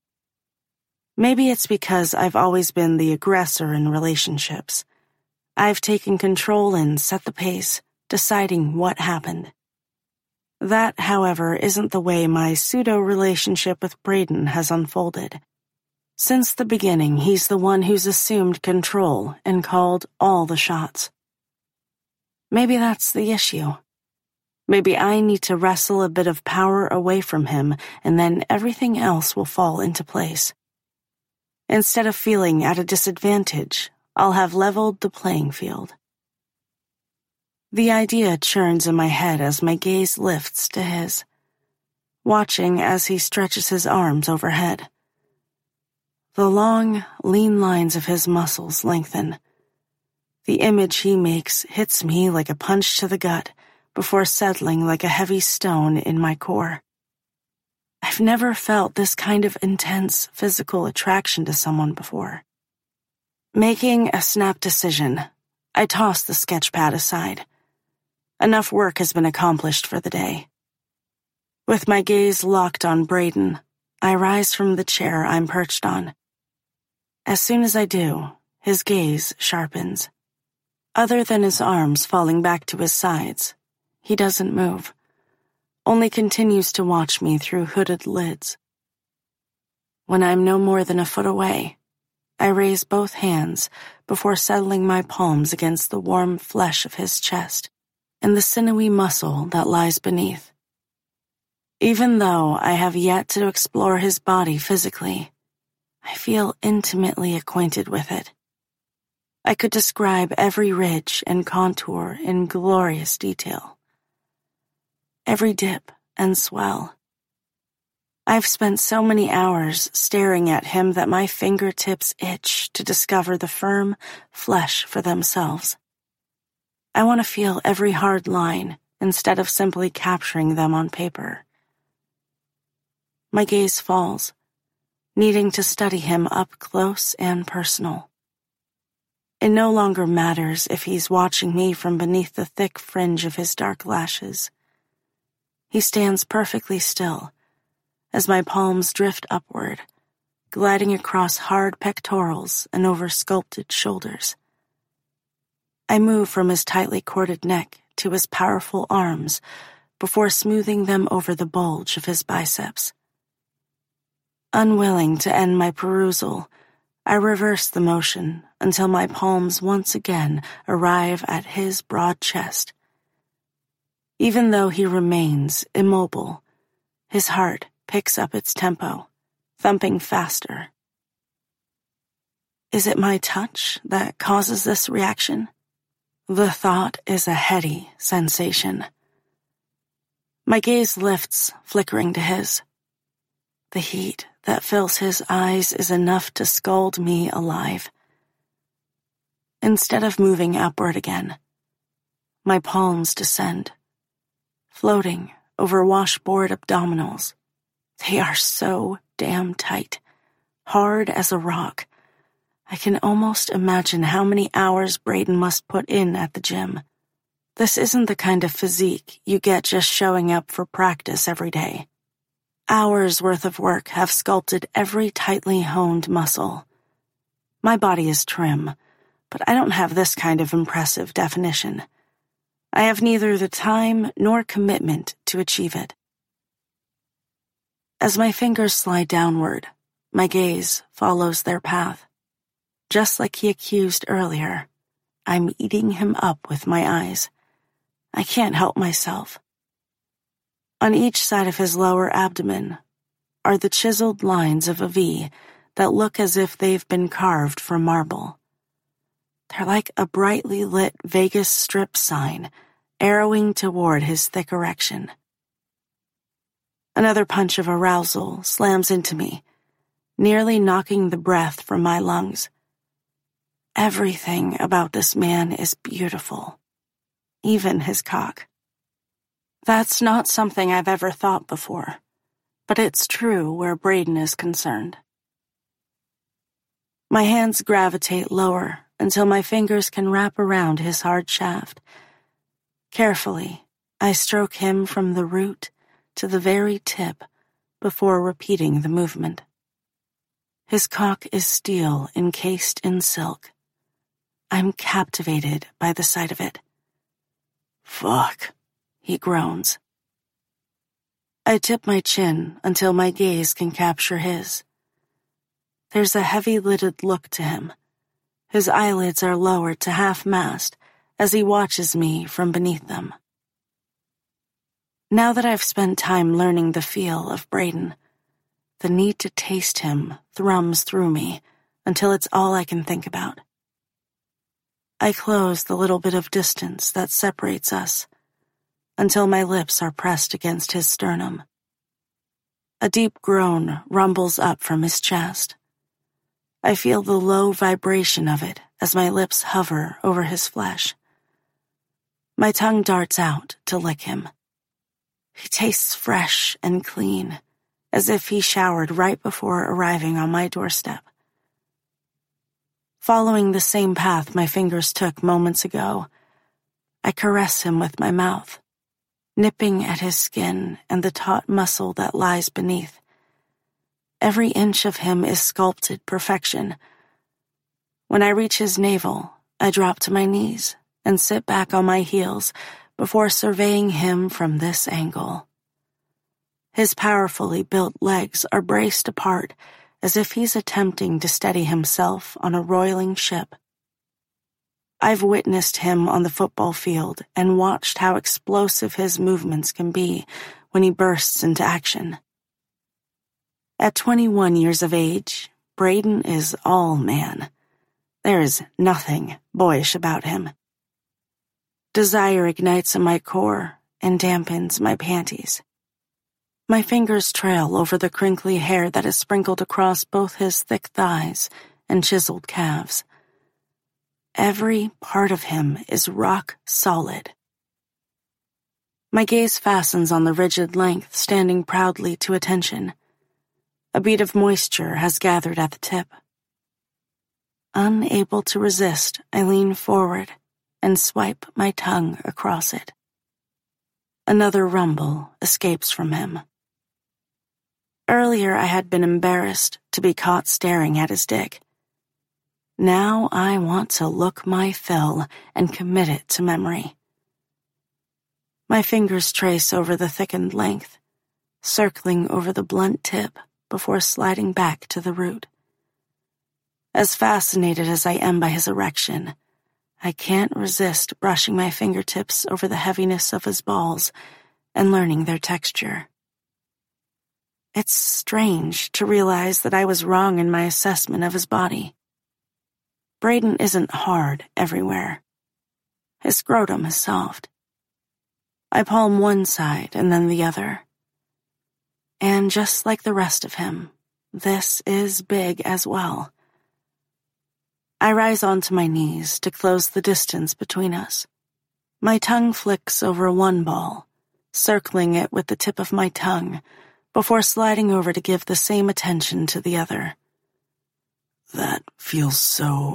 Maybe it's because I've always been the aggressor in relationships. I've taken control and set the pace, deciding what happened. That, however, isn't the way my pseudo-relationship with Braden has unfolded. Since the beginning, he's the one who's assumed control and called all the shots. Maybe that's the issue. Maybe I need to wrestle a bit of power away from him, and then everything else will fall into place. Instead of feeling at a disadvantage, I'll have leveled the playing field. The idea churns in my head as my gaze lifts to his, watching as he stretches his arms overhead. The long, lean lines of his muscles lengthen. The image he makes hits me like a punch to the gut before settling like a heavy stone in my core. I've never felt this kind of intense physical attraction to someone before. Making a snap decision, I toss the sketch pad aside. Enough work has been accomplished for the day. With my gaze locked on Braden, I rise from the chair I'm perched on. As soon as I do, his gaze sharpens. Other than his arms falling back to his sides, he doesn't move, only continues to watch me through hooded lids. When I'm no more than a foot away, I raise both hands before settling my palms against the warm flesh of his chest and the sinewy muscle that lies beneath. Even though I have yet to explore his body physically, I feel intimately acquainted with it. I could describe every ridge and contour in glorious detail. Every dip and swell. I've spent so many hours staring at him that my fingertips itch to discover the firm flesh for themselves. I want to feel every hard line instead of simply capturing them on paper. My gaze falls, needing to study him up close and personal. It no longer matters if he's watching me from beneath the thick fringe of his dark lashes. He stands perfectly still as my palms drift upward, gliding across hard pectorals and over sculpted shoulders. I move from his tightly corded neck to his powerful arms before smoothing them over the bulge of his biceps. Unwilling to end my perusal, I reverse the motion until my palms once again arrive at his broad chest. Even though he remains immobile, his heart picks up its tempo, thumping faster. Is it my touch that causes this reaction? The thought is a heady sensation. My gaze lifts, flickering to his. The heat that fills his eyes is enough to scald me alive. Instead of moving upward again, my palms descend, floating over washboard abdominals. They are so damn tight, hard as a rock. I can almost imagine how many hours Braden must put in at the gym. This isn't the kind of physique you get just showing up for practice every day. Hours worth of work have sculpted every tightly honed muscle. My body is trim, but I don't have this kind of impressive definition. I have neither the time nor commitment to achieve it. As my fingers slide downward, my gaze follows their path. Just like he accused earlier, I'm eating him up with my eyes. I can't help myself. On each side of his lower abdomen are the chiseled lines of a V that look as if they've been carved from marble. They're like a brightly lit Vegas Strip sign arrowing toward his thick erection. Another punch of arousal slams into me, nearly knocking the breath from my lungs. Everything about this man is beautiful, even his cock. That's not something I've ever thought before, but it's true where Braden is concerned. My hands gravitate lower until my fingers can wrap around his hard shaft. Carefully, I stroke him from the root to the very tip before repeating the movement. His cock is steel encased in silk. I'm captivated by the sight of it. "Fuck," he groans. I tip my chin until my gaze can capture his. There's a heavy-lidded look to him. His eyelids are lowered to half-mast as he watches me from beneath them. Now that I've spent time learning the feel of Braden, the need to taste him thrums through me until it's all I can think about. I close the little bit of distance that separates us until my lips are pressed against his sternum. A deep groan rumbles up from his chest. I feel the low vibration of it as my lips hover over his flesh. My tongue darts out to lick him. He tastes fresh and clean, as if he showered right before arriving on my doorstep. Following the same path my fingers took moments ago, I caress him with my mouth, nipping at his skin and the taut muscle that lies beneath. Every inch of him is sculpted perfection. When I reach his navel, I drop to my knees and sit back on my heels before surveying him from this angle. His powerfully built legs are braced apart as if he's attempting to steady himself on a roiling ship. I've witnessed him on the football field and watched how explosive his movements can be when he bursts into action. At 21 years of age, Braden is all man. There is nothing boyish about him. Desire ignites in my core and dampens my panties. My fingers trail over the crinkly hair that is sprinkled across both his thick thighs and chiseled calves. Every part of him is rock solid. My gaze fastens on the rigid length standing proudly to attention. A bead of moisture has gathered at the tip. Unable to resist, I lean forward and swipe my tongue across it. Another rumble escapes from him. Earlier I had been embarrassed to be caught staring at his dick. Now I want to look my fill and commit it to memory. My fingers trace over the thickened length, circling over the blunt tip before sliding back to the root. As fascinated as I am by his erection, I can't resist brushing my fingertips over the heaviness of his balls and learning their texture. It's strange to realize that I was wrong in my assessment of his body. Braden isn't hard everywhere. His scrotum is soft. I palm one side and then the other. And just like the rest of him, this is big as well. I rise onto my knees to close the distance between us. My tongue flicks over one ball, circling it with the tip of my tongue, before sliding over to give the same attention to the other. That feels so